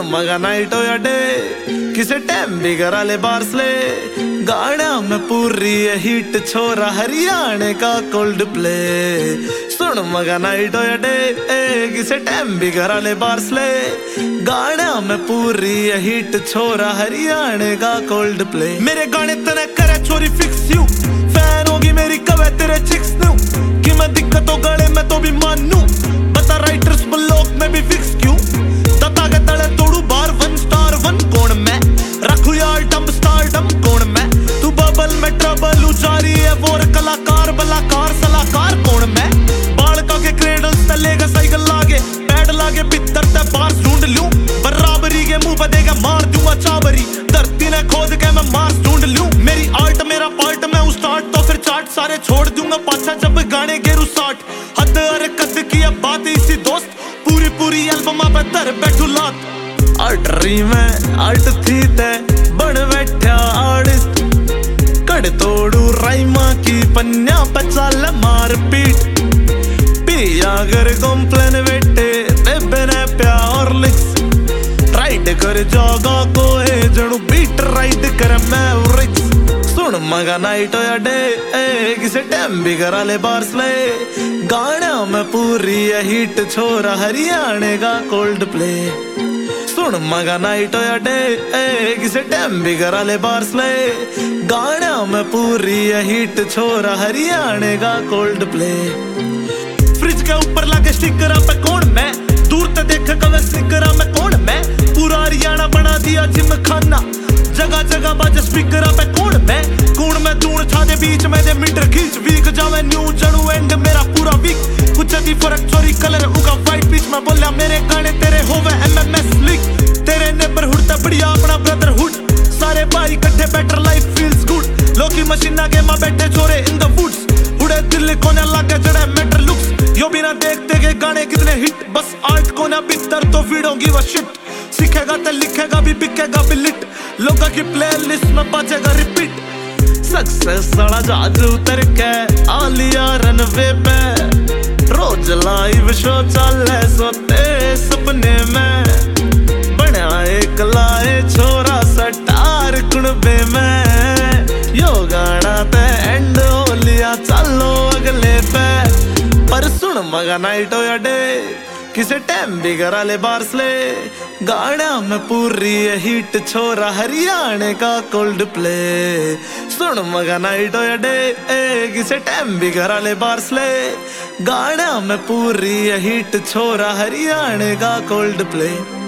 मगा नाइट हो या डे, किसे टाइम भी करा ले बार्स ले। गाना में पूरी हिट छोरा हरियाणे का कोल्ड प्ले। सुन मगा नाइट हो या डे, किसे टाइम भी करा ले बार्स ले। गाना में पूरी हिट छोरा हरियाणे का कोल्ड प्ले। मेरे गाने तने करे छोरी फिक्स यू, फैन होगी मेरी कवे तेरे चिक्स न्यू। कि मैं दिक्कत हो गले में तो भी मानू, बता राइटर्स ब्लॉक में भी फिक्स क्यों। दता के तले तोड़ू बार 1 स्टार 1 कौन मैं, रखू यार डम स्टार डम कौन मैं। तू बबल में ट्रबल उजारी है वोर कलाकार बलाकार सलाकार कौन मैं। बाल का के क्रेडल तलेगा साइकिल लागे, पैड लागे भीतर ते बार ढूंढ लूं। बराबरी के मुंह पे देगा मार दूंगा चाबरी, धरती ने खोद के मैं मार्स ढूंढ लूं। मेरी आर्ट मेरा पार्ट मैं स्टार्ट तो फिर चार्ट सारे छोड़ दूंगा पाछा जब गाने गेरू 60। हद अरे कद की अब बात इसी दोस्त, पूरी पूरी एल्बम पे धर बैठू लात। आर्टरी में आर्ट थी ते बन बैठा आर्टिस्ट, कड़ तोड़ू राइमा की पन्या पे चाल मार पीट। पिया कर कॉम्प्लेन बेटे बेबे ने प्यार लिक्स, राइड कर जागा को है जड़ू बीट राइड कर मैवरिक्स। सुन मगा नाइट हो या डे, किसे टाइम भी करा ले बार्स ले। गाना में पूरी हिट छोरा हरियाणे का कोल्ड प्ले। सुन मगा नाइट हो या डे, किसे टाइम भी करा ले बार्स ले। गाना में पूरी हिट छोरा हरियाणे का कोल्ड प्ले। फ्रिज के ऊपर लगे स्टिकर पे कौन मैं, दूर ते देख कवे स्टिकर में कौन मैं। पूरा हरियाणा बना दिया जिम खाना, जगह जगह बाजे स्पीकर पे कौन मैं। कौन मैं दूर छा दे बीच में दे मीटर खींच, वीक जावे न्यू जड़ू एंड मेरा पूरा वीक। कुछ भी फर्क चोरी कलर उगा वाइट बीच में बोलिया मेरे गाने तेरे होवे MMS लीक। तेरे नेबरहुड ते बढ़िया अपना ब्रदरहुड, सारे भाई इकट्ठे बेटर लाइफ फील्स गुड। लोकी मशीना के मां बैठे छोरे इन द वुड्स, उड़े दिल कोने लागे जड़े मेटर लुक्स। यो बिना देखते के गाने कितने हिट, बस आर्ट कोने भीतर तो वीडो गिव अ शिट। सीखेगा तो लिखेगा भी बिकेगा भी लिट, लोगों की प्लेलिस्ट में बजेगा रिपीट। सक्सेस साड़ा जहाज उतर के आलिया रनवे पे, रोज लाइव शो चले सोते सपने में। बना एक लाए छोरा सटार कुणबे में, यो गाना ते एंड हो लिया चलो अगले पे। पर सुन मगा नाइट हो या डे, किसे टाइम भी करा ले बार्स ले। गाना में पूरी हिट छोरा हरियाणे का कोल्ड प्ले। सुन मगा नाइट हो या डे, किसे टाइम भी करा ले बार्स ले। गाना में पूरी हिट छोरा हरियाणे का कोल्ड प्ले।